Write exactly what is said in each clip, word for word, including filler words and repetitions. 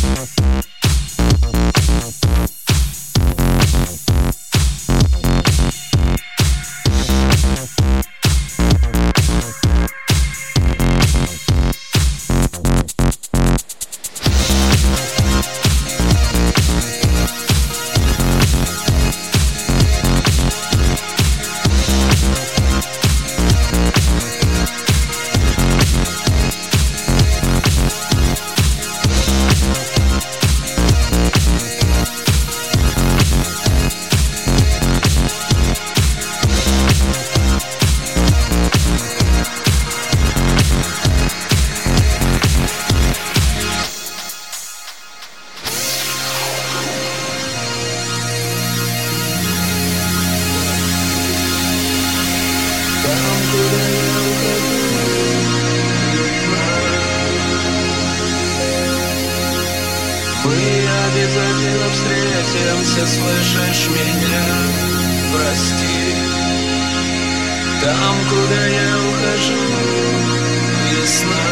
Мы обязательно встретимся, слышишь меня? Прости. Там, куда я ухожу, весна.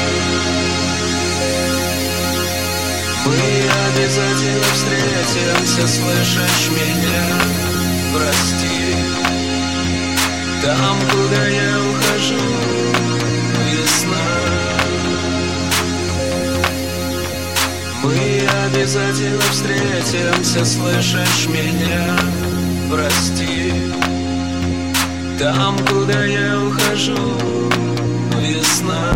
Мы обязательно встретимся, слышишь меня? Прости. Там, куда я ухожу, весна. Мы обязательно встретимся, слышишь меня? Прости. Там, куда я ухожу, весна.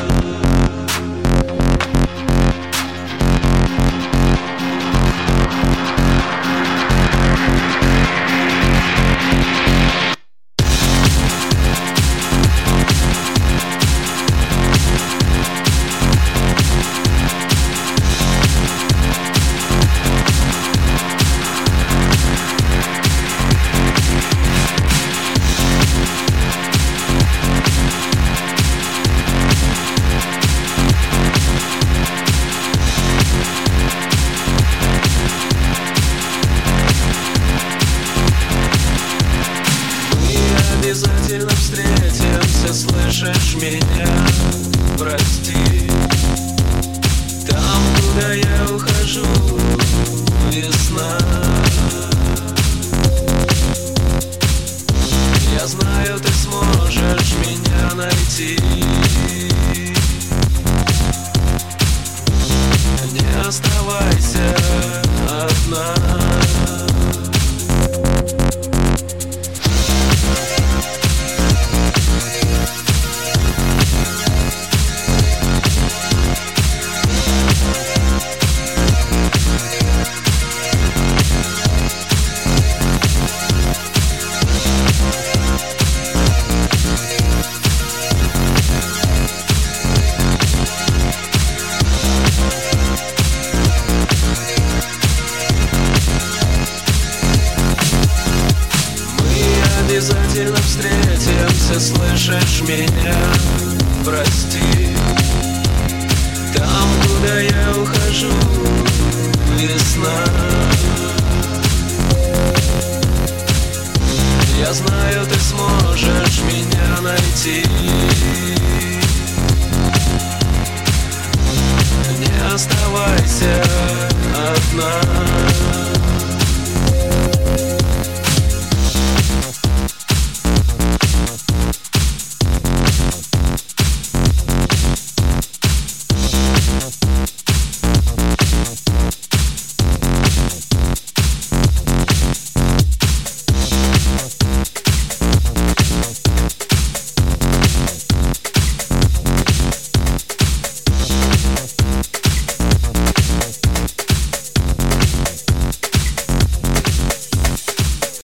Обязательно встретимся, слышишь меня? Прости. Там, куда я ухожу, весна. Я знаю, ты сможешь меня найти. Не оставайся одна. Обязательно встретимся, слышишь меня? Прости. Там, куда я ухожу, весна. Я знаю, ты сможешь меня найти. Не оставайся одна.